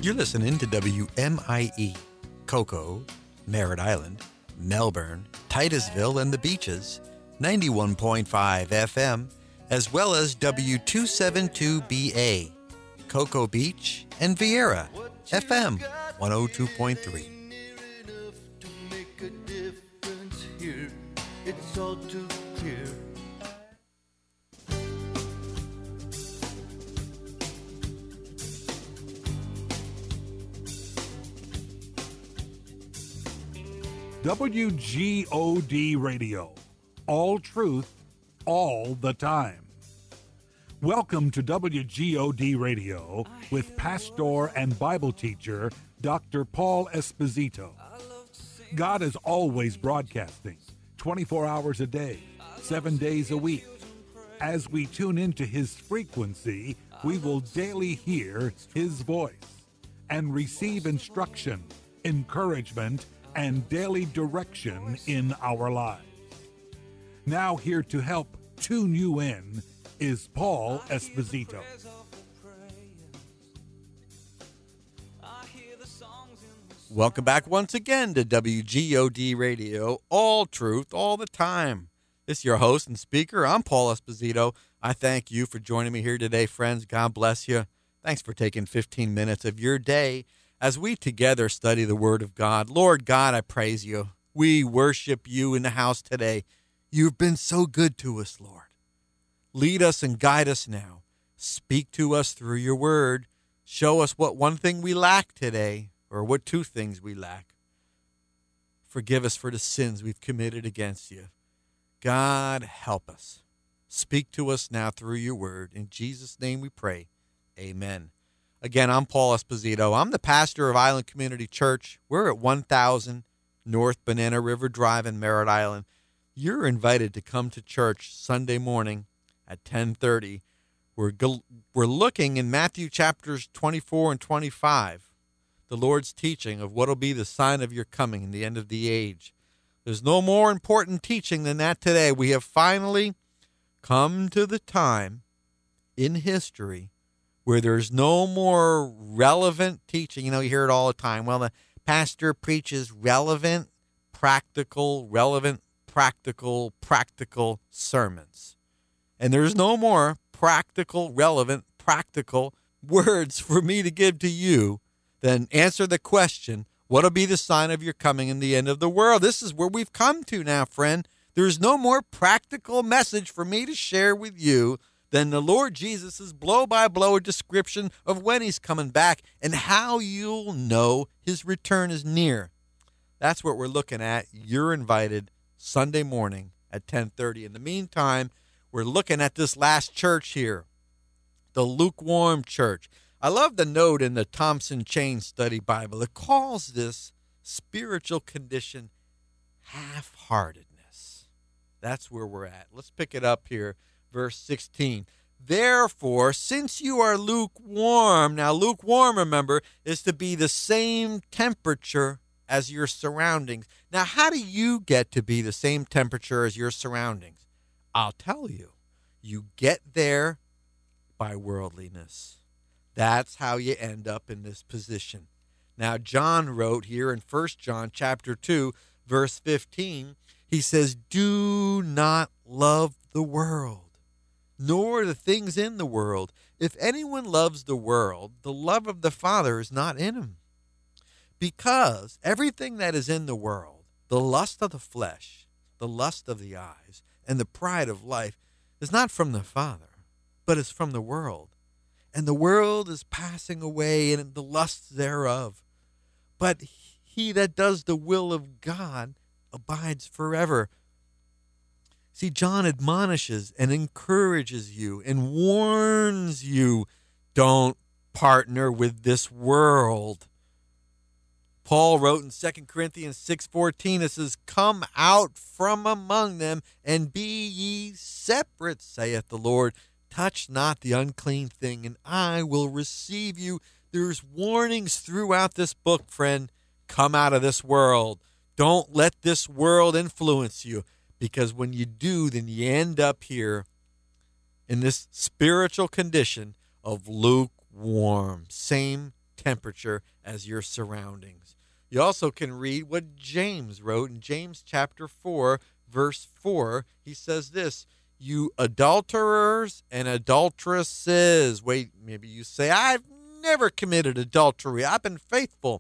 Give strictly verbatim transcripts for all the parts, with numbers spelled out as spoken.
You're listening to W M I E, Cocoa, Merritt Island, Melbourne, Titusville, and the Beaches, ninety-one point five F M, as well as W two seventy-two B A, Cocoa Beach, and Vieira, F M one oh two point three. It's all too clear. W G O D Radio. All truth, all the time. Welcome to W G O D Radio with pastor and Bible teacher Doctor Paul Esposito. God is always broadcasting, twenty-four hours a day, seven days a week. As we tune into his frequency, we will daily hear his voice and receive instruction, encouragement, and daily direction in our lives. Now here to help tune you in is Paul Esposito. Welcome back once again to W G O D Radio, all truth, all the time. This is your host and speaker. I'm Paul Esposito. I thank you for joining me here today, friends. God bless you. Thanks for taking fifteen minutes of your day as we together study the Word of God. Lord God, I praise you. We worship you in the house today. You've been so good to us, Lord. Lead us and guide us now. Speak to us through your word. Show us what one thing we lack today, or what two things we lack. Forgive us for the sins we've committed against you. God, help us. Speak to us now through your word. In Jesus' name we pray. Amen. Again, I'm Paul Esposito. I'm the pastor of Island Community Church. We're at one thousand North Banana River Drive in Merritt Island. You're invited to come to church Sunday morning at ten thirty. We're, we're looking in Matthew chapters twenty-four and twenty-five, the Lord's teaching of what will be the sign of your coming in the end of the age. There's no more important teaching than that today. We have finally come to the time in history where there's no more relevant teaching. You know, you hear it all the time. Well, the pastor preaches relevant, practical, relevant, practical, practical sermons. And there's no more practical, relevant, practical words for me to give to you than answer the question, what'll be the sign of your coming in the end of the world? This is where we've come to now, friend. There's no more practical message for me to share with you than the Lord Jesus' blow-by-blow description of when he's coming back and how you'll know his return is near. That's what we're looking at. You're invited Sunday morning at ten thirty. In the meantime, we're looking at this last church here, the lukewarm church. I love the note in the Thompson Chain Study Bible. It calls this spiritual condition half-heartedness. That's where we're at. Let's pick it up here. Verse sixteen, therefore, since you are lukewarm, now lukewarm, remember, is to be the same temperature as your surroundings. Now, how do you get to be the same temperature as your surroundings? I'll tell you. You get there by worldliness. That's how you end up in this position. Now, John wrote here in First John chapter two, verse fifteen, he says, do not love the world, nor the things in the world. If anyone loves the world, the love of the Father is not in him. Because everything that is in the world, the lust of the flesh, the lust of the eyes, and the pride of life, is not from the Father, but is from the world. And the world is passing away, and the lusts thereof. But he that does the will of God abides forever. See, John admonishes and encourages you and warns you, don't partner with this world. Paul wrote in Second Corinthians six fourteen, it says, come out from among them and be ye separate, saith the Lord. Touch not the unclean thing, and I will receive you. There's warnings throughout this book, friend. Come out of this world. Don't let this world influence you, because when you do, then you end up here in this spiritual condition of lukewarm, same temperature as your surroundings. You also can read what James wrote in James chapter four, verse four. He says this, you adulterers and adulteresses. Wait, maybe you say, I've never committed adultery. I've been faithful.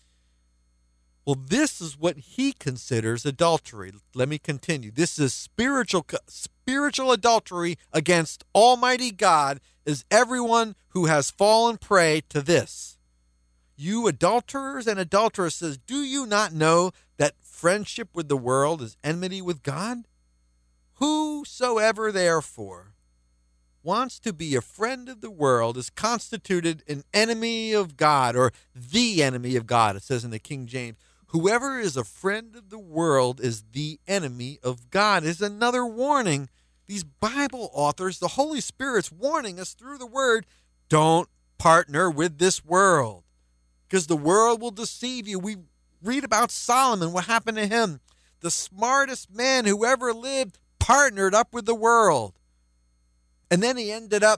Well, this is what he considers adultery. Let me continue. This is spiritual spiritual adultery against Almighty God is everyone who has fallen prey to this. You adulterers and adulteresses, do you not know that friendship with the world is enmity with God? Whosoever, therefore, wants to be a friend of the world is constituted an enemy of God, or the enemy of God, it says in the King James. Whoever is a friend of the world is the enemy of God. Is another warning. These Bible authors, the Holy Spirit's warning us through the word, don't partner with this world, because the world will deceive you. We read about Solomon, what happened to him. The smartest man who ever lived partnered up with the world. And then he ended up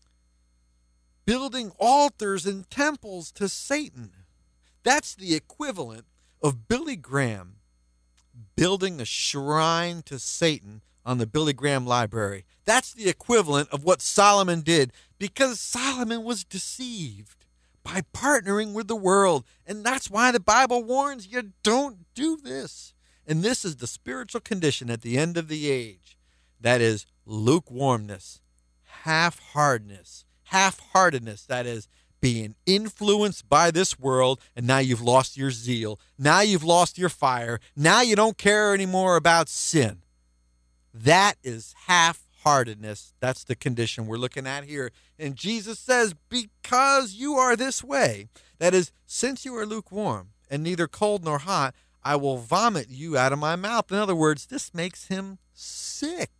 building altars and temples to Satan. That's the equivalent of Billy Graham building a shrine to Satan on the Billy Graham Library. That's the equivalent of what Solomon did, because Solomon was deceived by partnering with the world. And that's why the Bible warns you, don't do this. And this is the spiritual condition at the end of the age. That is lukewarmness, half-heartedness, half-heartedness, that is being influenced by this world, and now you've lost your zeal. Now you've lost your fire. Now you don't care anymore about sin. That is half-heartedness. That's the condition we're looking at here. And Jesus says, because you are this way, that is, since you are lukewarm and neither cold nor hot, I will vomit you out of my mouth. In other words, this makes him sick.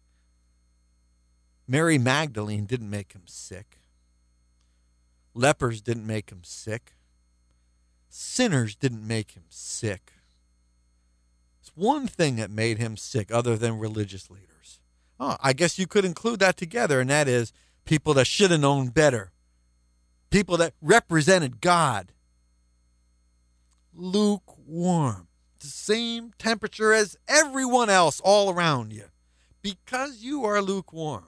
Mary Magdalene didn't make him sick. Lepers didn't make him sick. Sinners didn't make him sick. It's one thing that made him sick other than religious leaders. Oh, I guess you could include that together, and that is people that should have known better. People that represented God. Lukewarm. The same temperature as everyone else all around you. Because you are lukewarm.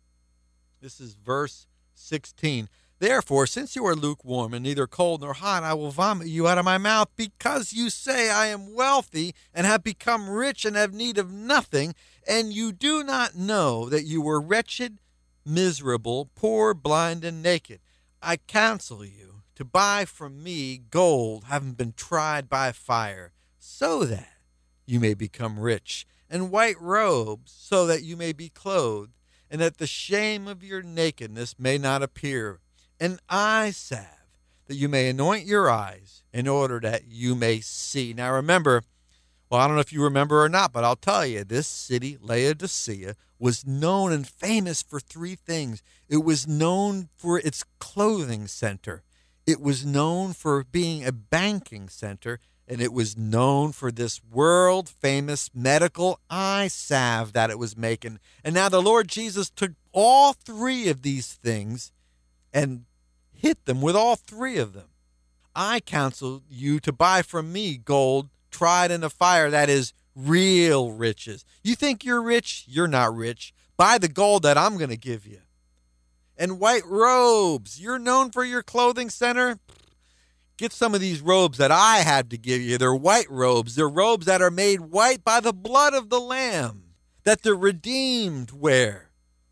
This is verse sixteen. Therefore, since you are lukewarm and neither cold nor hot, I will vomit you out of my mouth, because you say, I am wealthy and have become rich and have need of nothing, and you do not know that you were wretched, miserable, poor, blind, and naked. I counsel you to buy from me gold, having been tried by fire, so that you may become rich, and white robes, so that you may be clothed, and that the shame of your nakedness may not appear, an eye salve, that you may anoint your eyes, in order that you may see. Now remember, well, I don't know if you remember or not, but I'll tell you, this city, Laodicea, was known and famous for three things. It was known for its clothing center. It was known for being a banking center, and it was known for this world-famous medical eye salve that it was making. And now the Lord Jesus took all three of these things and hit them with all three of them. I counsel you to buy from me gold tried in the fire, that is real riches. You think you're rich? You're not rich. Buy the gold that I'm going to give you. And white robes. You're known for your clothing center? Get some of these robes that I have to give you. They're white robes. They're robes that are made white by the blood of the Lamb, that the redeemed wear.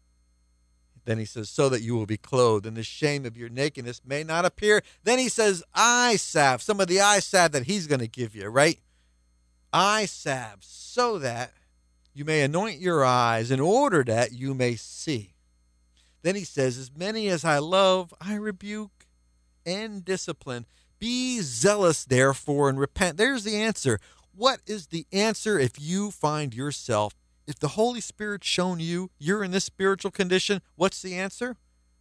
Then he says, so that you will be clothed, and the shame of your nakedness may not appear. Then he says, eye salve, some of the eye salve that he's going to give you, right? Eye salve, so that you may anoint your eyes, in order that you may see. Then he says, as many as I love, I rebuke and discipline. Be zealous, therefore, and repent. There's the answer. What is the answer if you find yourself, if the Holy Spirit's shown you you're in this spiritual condition, what's the answer?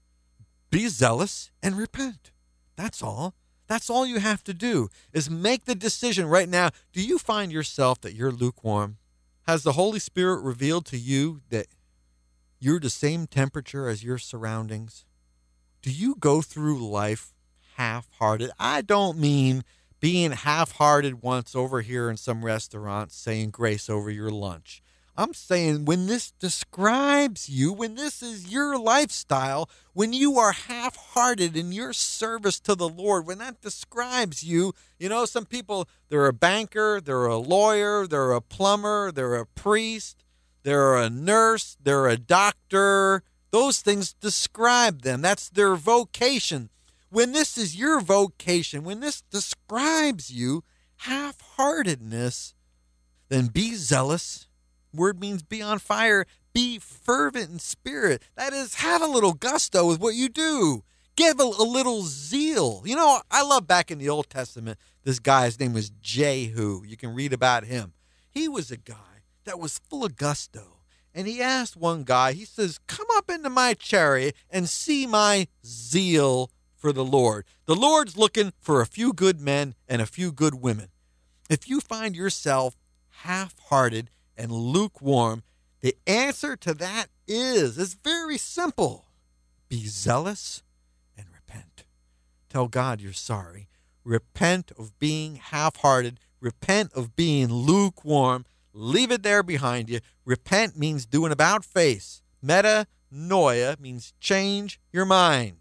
Be zealous and repent. That's all. That's all you have to do, is make the decision right now. Do you find yourself that you're lukewarm? Has the Holy Spirit revealed to you that you're the same temperature as your surroundings? Do you go through life half-hearted, I don't mean being half-hearted once over here in some restaurant saying grace over your lunch. I'm saying when this describes you, when this is your lifestyle, when you are half-hearted in your service to the Lord, when that describes you, you know, some people, they're a banker, they're a lawyer, they're a plumber, they're a priest, they're a nurse, they're a doctor. Those things describe them. That's their vocation. When this is your vocation, when this describes you, half-heartedness, then be zealous. Word means be on fire. Be fervent in spirit. That is, have a little gusto with what you do. Give a, a little zeal. You know, I love back in the Old Testament, this guy, his name was Jehu. You can read about him. He was a guy that was full of gusto. And he asked one guy, he says, come up into my chariot and see my zeal for the Lord. The Lord's looking for a few good men and a few good women. If you find yourself half-hearted and lukewarm, the answer to that is, is very simple. Be zealous and repent. Tell God you're sorry. Repent of being half-hearted. Repent of being lukewarm. Leave it there behind you. Repent means do an about face. Metanoia means change your mind.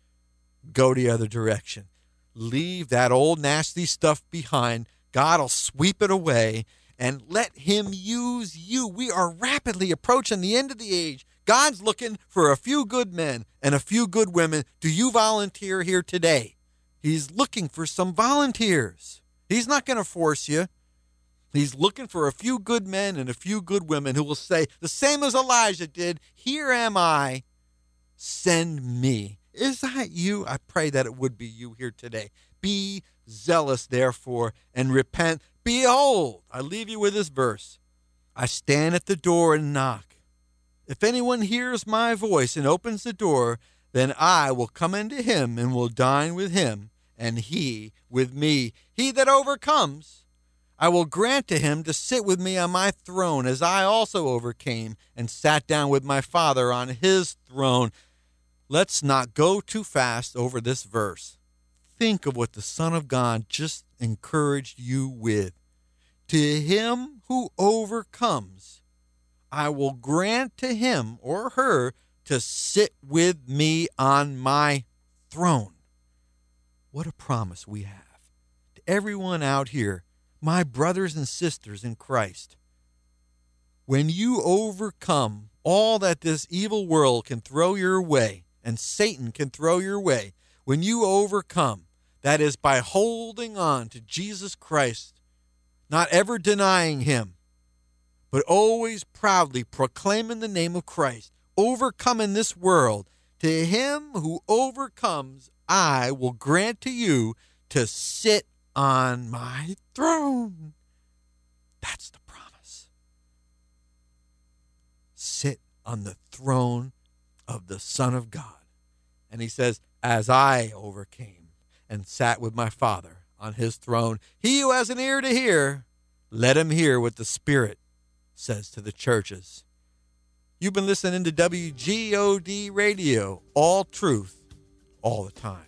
Go the other direction. Leave that old nasty stuff behind. God will sweep it away and let him use you. We are rapidly approaching the end of the age. God's looking for a few good men and a few good women. Do you volunteer here today? He's looking for some volunteers. He's not going to force you. He's looking for a few good men and a few good women who will say, the same as Elijah did, here am I, send me. Is that you? I pray that it would be you here today. Be zealous, therefore, and repent. Behold, I leave you with this verse. I stand at the door and knock. If anyone hears my voice and opens the door, then I will come into him and will dine with him, and he with me. He that overcomes, I will grant to him to sit with me on my throne, as I also overcame and sat down with my Father on his throne. Let's not go too fast over this verse. Think of what the Son of God just encouraged you with. To him who overcomes, I will grant to him or her to sit with me on my throne. What a promise we have. To everyone out here, my brothers and sisters in Christ, when you overcome all that this evil world can throw your way and Satan can throw your way, when you overcome, that is by holding on to Jesus Christ, not ever denying him, but always proudly proclaiming the name of Christ, overcoming this world. To him who overcomes, I will grant to you to sit on my throne. That's the promise. Sit on the throne of the Son of God. And he says, as I overcame and sat with my Father on his throne, he who has an ear to hear, let him hear what the Spirit says to the churches. You've been listening to W G O D Radio, all truth, all the time.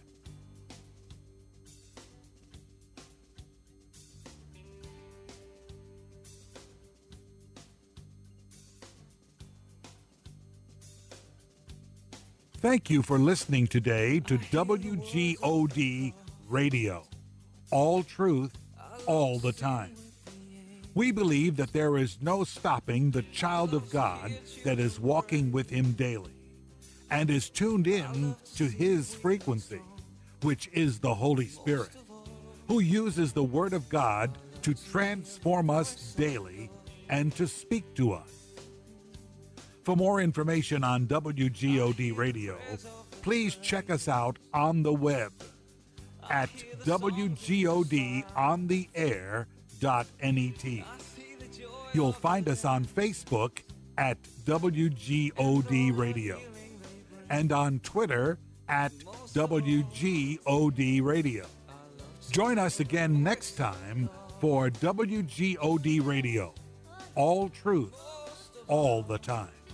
Thank you for listening today to W G O D Radio. All truth, all the time. We believe that there is no stopping the child of God that is walking with him daily and is tuned in to his frequency, which is the Holy Spirit, who uses the Word of God to transform us daily and to speak to us. For more information on W G O D Radio, please check us out on the web at W G O D on the air dot net. You'll find us on Facebook at W G O D Radio and on Twitter at W G O D Radio. Join us again next time for W G O D Radio. All truth, all the time.